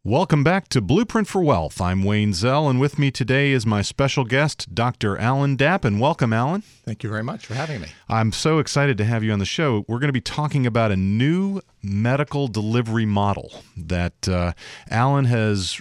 Welcome back to Blueprint for Wealth. I'm Wayne Zell, and with me today is my special guest, Dr. Alan Dapp. And welcome, Alan. Thank you very much for having me. I'm so excited to have you on the show. We're going to be talking about a new medical delivery model that Alan has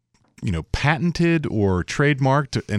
patented or trademarked, and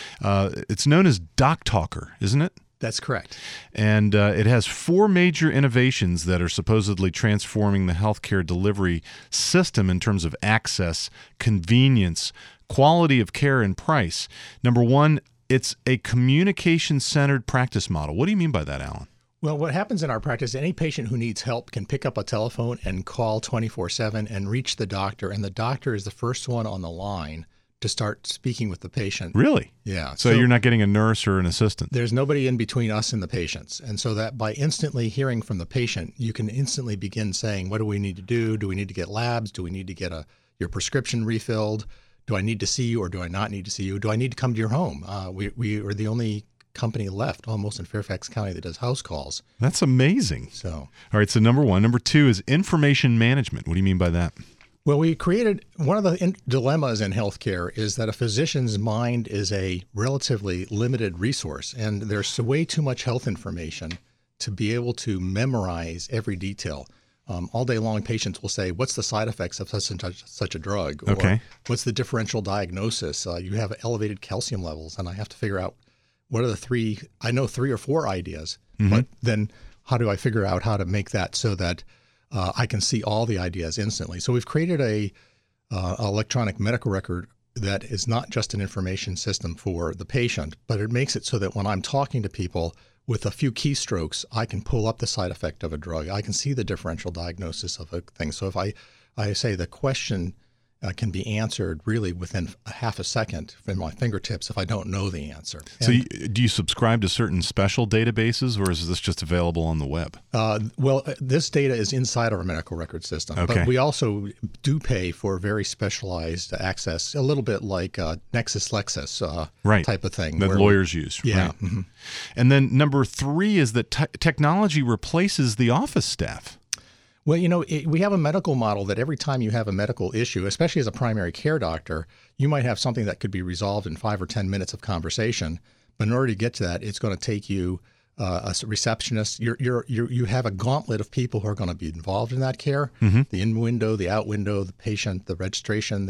it's known as DocTalker, isn't it? That's correct. And it has four major innovations that are supposedly transforming the healthcare delivery system in terms of access, convenience, quality of care, and price. Number one, it's a communication-centered practice model. What do you mean by that, Alan? Well, what happens in our practice, any patient who needs help can pick up a telephone and call 24/7 and reach the doctor, and the doctor is the first one on the line to start speaking with the patient. Really? Yeah. So you're not getting a nurse or an assistant? There's nobody in between us and the patients. And so that by instantly hearing from the patient, you can instantly begin saying, what do we need to do? Do we need to get labs? Do we need to get your prescription refilled? Do I need to see you or do I not need to see you? Do I need to come to your home? We are the only company left almost in Fairfax County that does house calls. That's amazing. So, all right, so number one. Number two is information management. What do you mean by that? Well, we created one of the dilemmas in healthcare is that a physician's mind is a relatively limited resource, and there's way too much health information to be able to memorize every detail. All day long, patients will say, what's the side effects of such a drug? Or okay. What's the differential diagnosis? You have elevated calcium levels, and I have to figure out what are the three. I know 3 or 4 ideas, but then how do I figure out how to make that so that I can see all the ideas instantly? So we've created a electronic medical record that is not just an information system for the patient, but it makes it so that when I'm talking to people with a few keystrokes, I can pull up the side effect of a drug. I can see the differential diagnosis of a thing. So if I say the question can be answered really within a half a second from my fingertips if I don't know the answer. So do you subscribe to certain special databases, or is this just available on the web? Well, this data is inside our medical record system, okay. But we also do pay for very specialized access, a little bit like LexisNexis right. type of thing. That lawyers use. Yeah. Right. Mm-hmm. And then number 3 is that technology replaces the office staff. Well, we have a medical model that every time you have a medical issue, especially as a primary care doctor, you might have something that could be resolved in 5 or 10 minutes of conversation. But in order to get to that, it's going to take you a receptionist. You have a gauntlet of people who are going to be involved in that care: the in window, the out window, the patient, the registration,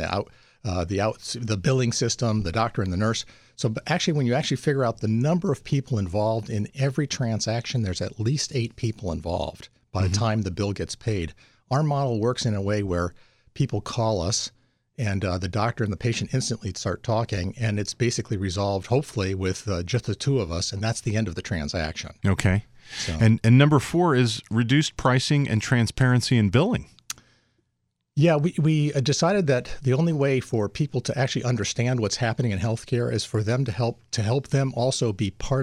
the billing system, the doctor, and the nurse. So actually, when you actually figure out the number of people involved in every transaction, there's at least 8 people involved by the time the bill gets paid. Our model works in a way where people call us and the doctor and the patient instantly start talking, and it's basically resolved, hopefully, with just the 2 of us, and that's the end of the transaction. Okay. So, and number 4 is reduced pricing and transparency in billing. Yeah, we decided that the only way for people to actually understand what's happening in healthcare is for them to help them also be part of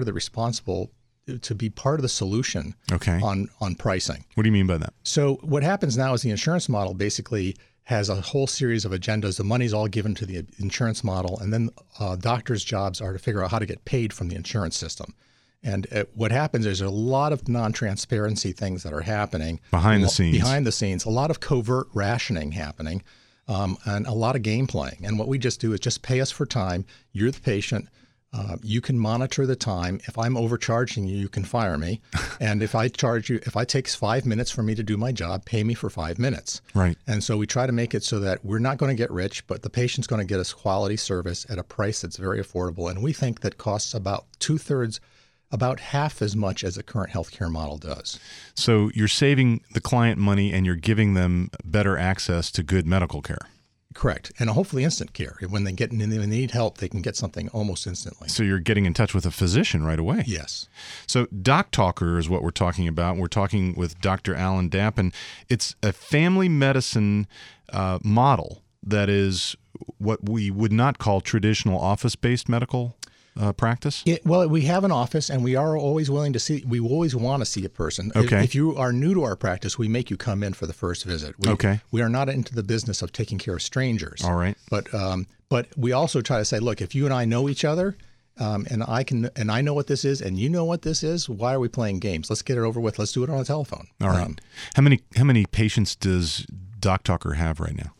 the solution okay. on pricing. What do you mean by that? So what happens now is the insurance model basically has a whole series of agendas. The money's all given to the insurance model, and then doctors' jobs are to figure out how to get paid from the insurance system. And what happens is there's a lot of non-transparency things that are happening. Behind the scenes. A lot of covert rationing happening, and a lot of game playing. And what we just do is just pay us for time. You're the patient. You can monitor the time. If I'm overcharging you, you can fire me. And if it takes 5 minutes for me to do my job, pay me for 5 minutes. Right. And so we try to make it so that we're not going to get rich, but the patient's going to get us quality service at a price that's very affordable. And we think that costs about 2/3, about half as much as the current healthcare model does. So you're saving the client money and you're giving them better access to good medical care. Correct. And hopefully instant care. When they need help, they can get something almost instantly. So you're getting in touch with a physician right away. Yes. So DocTalker is what we're talking about. We're talking with Dr. Alan Dapp, and it's a family medicine model that is what we would not call traditional office-based medical practice? Well, we have an office, and we are always willing to see. We always want to see a person. Okay. If you are new to our practice, we make you come in for the first visit. We are not into the business of taking care of strangers. All right. But we also try to say, look, if you and I know each other, and I know what this is, and you know what this is, why are we playing games? Let's get it over with. Let's do it on a telephone. All right. How many patients does DocTalker have right now?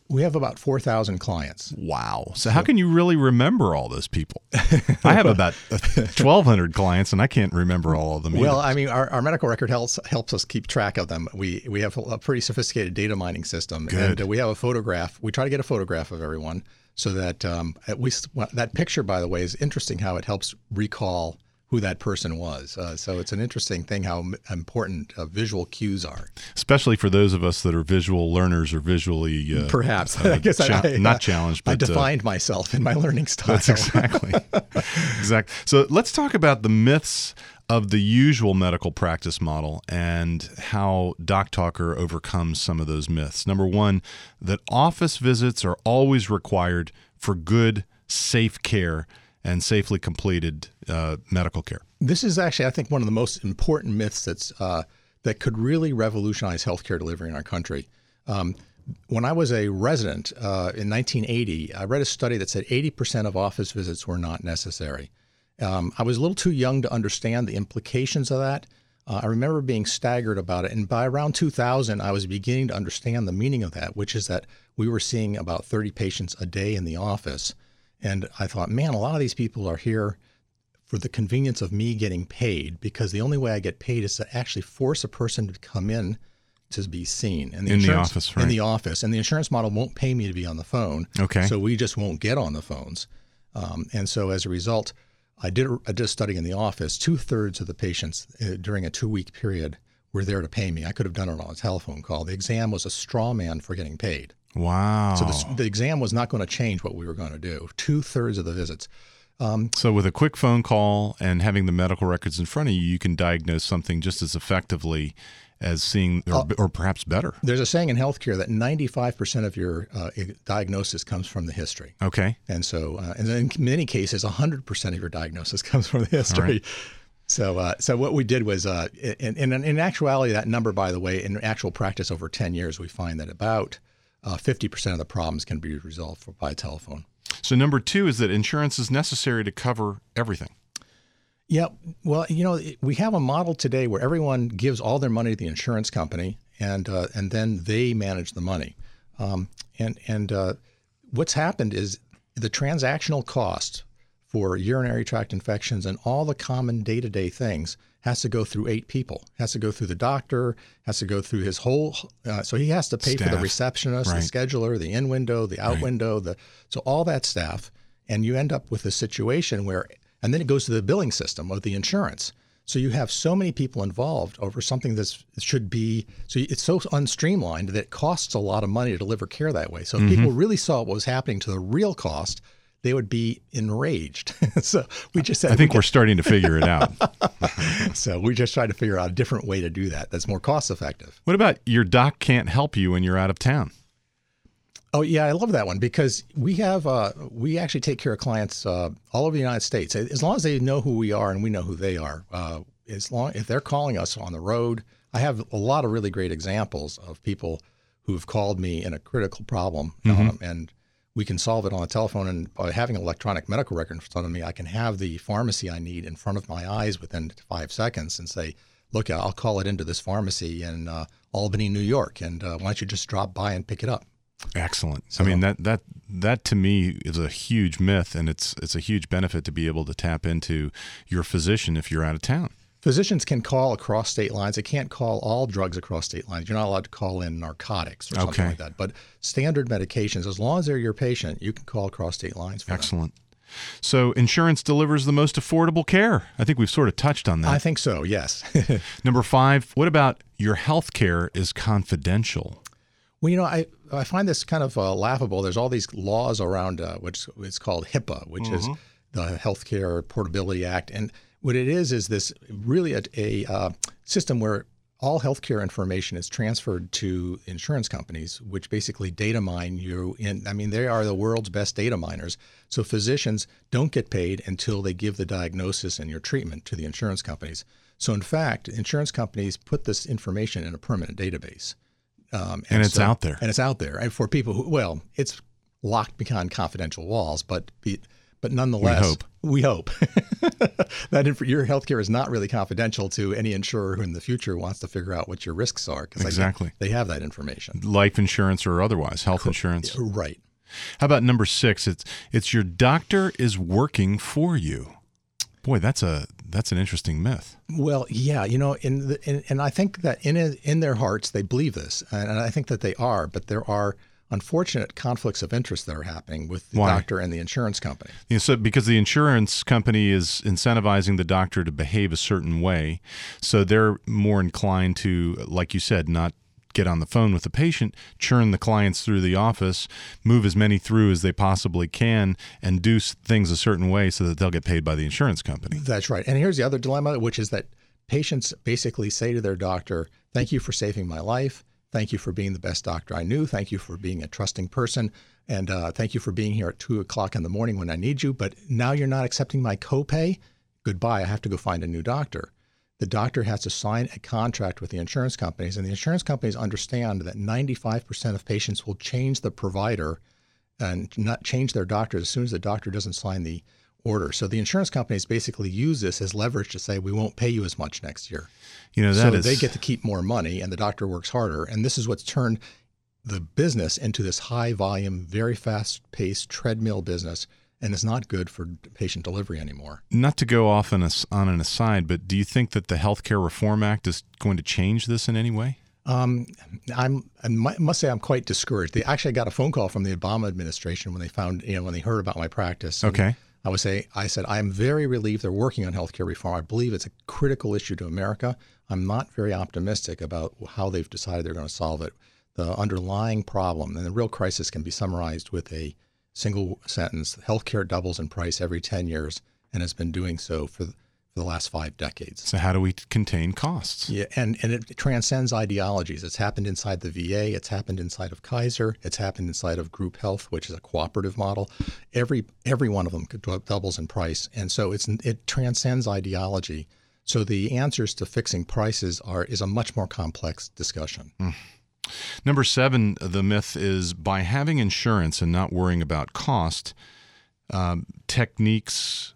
We have about 4,000 clients. Wow. So how can you really remember all those people? I have about 1,200 clients, and I can't remember all of them either. Well, I mean, our medical record helps us keep track of them. We have a pretty sophisticated data mining system. Good. And we have a photograph. We try to get a photograph of everyone so that that picture, by the way, is interesting how it helps recall who that person was. So it's an interesting thing how important visual cues are. Especially for those of us that are visual learners or visually perhaps. I guess not challenged. But, I defined myself in my learning style. That's exactly. So let's talk about the myths of the usual medical practice model and how Doc Talker overcomes some of those myths. Number one, that office visits are always required for good, safe care and safely completed medical care. This is actually, I think, one of the most important myths that could really revolutionize healthcare delivery in our country. When I was a resident in 1980, I read a study that said 80% of office visits were not necessary. I was a little too young to understand the implications of that. I remember being staggered about it. And by around 2000, I was beginning to understand the meaning of that, which is that we were seeing about 30 patients a day in the office. And I thought, man, a lot of these people are here for the convenience of me getting paid, because the only way I get paid is to actually force a person to come in to be seen. And in the office, right? In the office. And the insurance model won't pay me to be on the phone. Okay. So we just won't get on the phones. And so as a result, I did a study in the office. 2/3 of the patients during a 2-week period were there to pay me. I could have done it on a telephone call. The exam was a straw man for getting paid. Wow. So the exam was not going to change what we were going to do. 2/3 of the visits. So with a quick phone call and having the medical records in front of you, you can diagnose something just as effectively as seeing, or perhaps better. There's a saying in healthcare that 95% of your diagnosis comes from the history. Okay. And so, and in many cases, 100% of your diagnosis comes from the history. Right. So what we did was, in actuality, that number, by the way, in actual practice over 10 years, we find that about 50% of the problems can be resolved by telephone. So number two is that insurance is necessary to cover everything. Yeah. Well, we have a model today where everyone gives all their money to the insurance company, and then they manage the money. What's happened is the transactional cost for urinary tract infections and all the common day-to-day things has to go through 8 people. Has to go through the doctor, has to go through his whole, so he has to pay staff. For the receptionist, right. The scheduler, the in window, the out right. window, so all that staff. And you end up with a situation where, and then it goes to the billing system of the insurance. So you have so many people involved over something that should be, so it's so unstreamlined that it costs a lot of money to deliver care that way. So if people really saw what was happening to the real cost, they would be enraged. So we just said, I think we're starting to figure it out. So we just tried to figure out a different way to do that that's more cost effective. What about your doc can't help you when you're out of town? Oh, yeah, I love that one, because we actually take care of clients all over the United States. As long as they know who we are and we know who they are, if they're calling us on the road. I have a lot of really great examples of people who've called me in a critical problem, and we can solve it on the telephone. And by having an electronic medical record in front of me, I can have the pharmacy I need in front of my eyes within 5 seconds and say, look, I'll call it into this pharmacy in Albany, New York, and why don't you just drop by and pick it up? Excellent. So, I mean, that to me is a huge myth, and it's a huge benefit to be able to tap into your physician if you're out of town. Physicians can call across state lines. They can't call all drugs across state lines. You're not allowed to call in narcotics or something like that. But standard medications, as long as they're your patient, you can call across state lines for Excellent. Them. So insurance delivers the most affordable care. I think we've sort of touched on that. I think so, yes. Number 5, what about your health care is confidential? Well, I find this kind of laughable. There's all these laws around which it's called HIPAA, which is the Healthcare Portability Act. And what it is this really a system where all healthcare information is transferred to insurance companies, which basically data mine you. They are the world's best data miners. So physicians don't get paid until they give the diagnosis and your treatment to the insurance companies. So in fact, insurance companies put this information in a permanent database. And it's out there. And it's out there. And for people who, it's locked behind confidential walls, but But nonetheless, we hope. That your healthcare is not really confidential to any insurer who in the future wants to figure out what your risks are. Exactly. They have that information. Life insurance or otherwise, health insurance. Right. How about number 6? It's your doctor is working for you. Boy, that's an interesting myth. Well, yeah, and I think that in their hearts they believe this, and I think that they are, but there are unfortunate conflicts of interest that are happening with the doctor and the insurance company. So because the insurance company is incentivizing the doctor to behave a certain way, so they're more inclined to, like you said, not get on the phone with the patient, churn the clients through the office, move as many through as they possibly can, and do things a certain way so that they'll get paid by the insurance company. That's right. And here's the other dilemma, which is that patients basically say to their doctor, "Thank you for saving my life. Thank you for being the best doctor I knew. Thank you for being a trusting person. And thank you for being here at 2 o'clock in the morning when I need you. But now you're not accepting my copay. Goodbye. I have to go find a new doctor." The doctor has to sign a contract with the insurance companies, and the insurance companies understand that 95% of patients will change the provider and not change their doctor as soon as the doctor doesn't sign the order. So the insurance companies basically use this as leverage to say, we won't pay you as much next year. They get to keep more money and the doctor works harder. And this is what's turned the business into this high volume, very fast paced treadmill business. And it's not good for patient delivery anymore. Not to go off on an aside, but do you think that the Healthcare Reform Act is going to change this in any way? I must say I'm quite discouraged. They actually got a phone call from the Obama administration when they found, when they heard about my practice. Okay. I said, I am very relieved they're working on healthcare reform. I believe it's a critical issue to America. I'm not very optimistic about how they've decided they're going to solve it. The underlying problem and the real crisis can be summarized with a single sentence: healthcare doubles in price every 10 years and has been doing so for the last 5 decades. So how do we contain costs? Yeah, and it transcends ideologies. It's happened inside the VA. It's happened inside of Kaiser. It's happened inside of Group Health, which is a cooperative model. Every one of them doubles in price. And so it transcends ideology. So the answers to fixing prices is a much more complex discussion. Number 7, the myth is by having insurance and not worrying about cost, techniques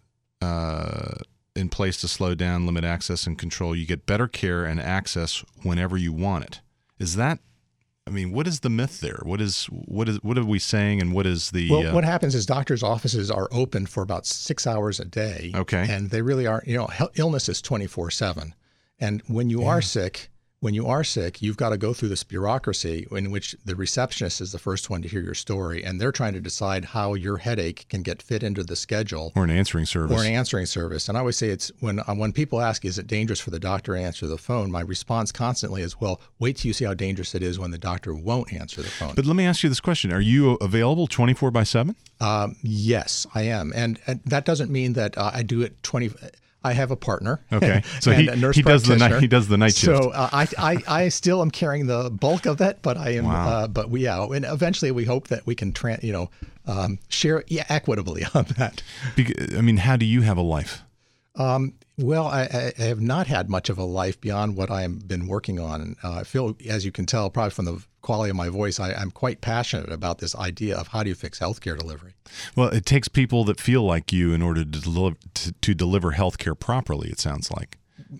in place to slow down, limit access, and control, you get better care and access whenever you want it. Is that, what is the myth there? What are we saying, and what is the... Well, what happens is doctors' offices are open for about 6 hours a day. Okay. And they really are, illness is 24/7. And when you are sick, you've got to go through this bureaucracy in which the receptionist is the first one to hear your story, and they're trying to decide how your headache can get fit into the schedule. Or an answering service. And I always say it's when people ask, is it dangerous for the doctor to answer the phone? My response constantly is, well, wait till you see how dangerous it is when the doctor won't answer the phone. But let me ask you this question. Are you available 24/7? Yes, I am. And that doesn't mean that I do it 20... I have a partner. Okay, so he does the night shift. So I still am carrying the bulk of that, but I am. Wow. And eventually we hope that we can share equitably on that. How do you have a life? Well, I have not had much of a life beyond what I've been working on. I feel, as you can tell, probably from the quality of my voice, I'm quite passionate about this idea of how do you fix healthcare delivery. Well, it takes people that feel like you in order to deliver healthcare properly, it sounds like.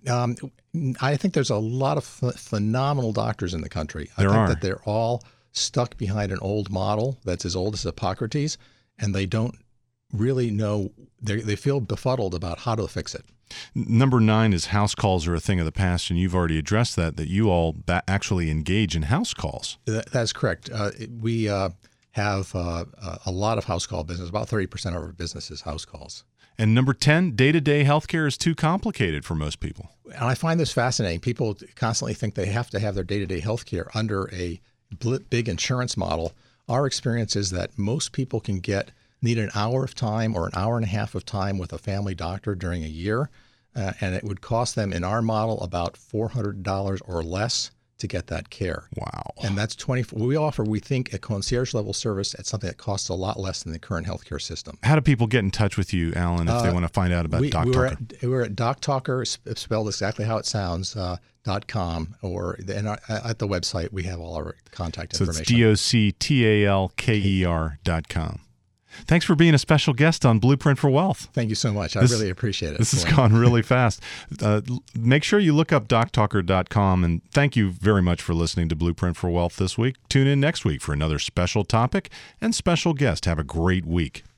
I think there's a lot of phenomenal doctors in the country. I think that they're all stuck behind an old model that's as old as Hippocrates, and they don't really know, they feel befuddled about how to fix it. Number 9 is house calls are a thing of the past, and you've already addressed that you all actually engage in house calls. That's correct. We have a lot of house call business. About 30% of our business is house calls. And number 10, day-to-day healthcare is too complicated for most people. And I find this fascinating. People constantly think they have to have their day-to-day healthcare under a big insurance model. Our experience is that most people need an hour of time or an hour and a half of time with a family doctor during a year, and it would cost them, in our model, about $400 or less to get that care. Wow. And that's we offer, we think, a concierge level service at something that costs a lot less than the current healthcare system. How do people get in touch with you, Alan, if they want to find out about Doc Talker? We're at DocTalker, spelled exactly how it sounds, .com, or at the website we have all our contact information. So it's DocTalker.com. Thanks for being a special guest on Blueprint for Wealth. Thank you so much. I really appreciate it. This has gone really fast. Make sure you look up doctalker.com, and thank you very much for listening to Blueprint for Wealth this week. Tune in next week for another special topic and special guest. Have a great week.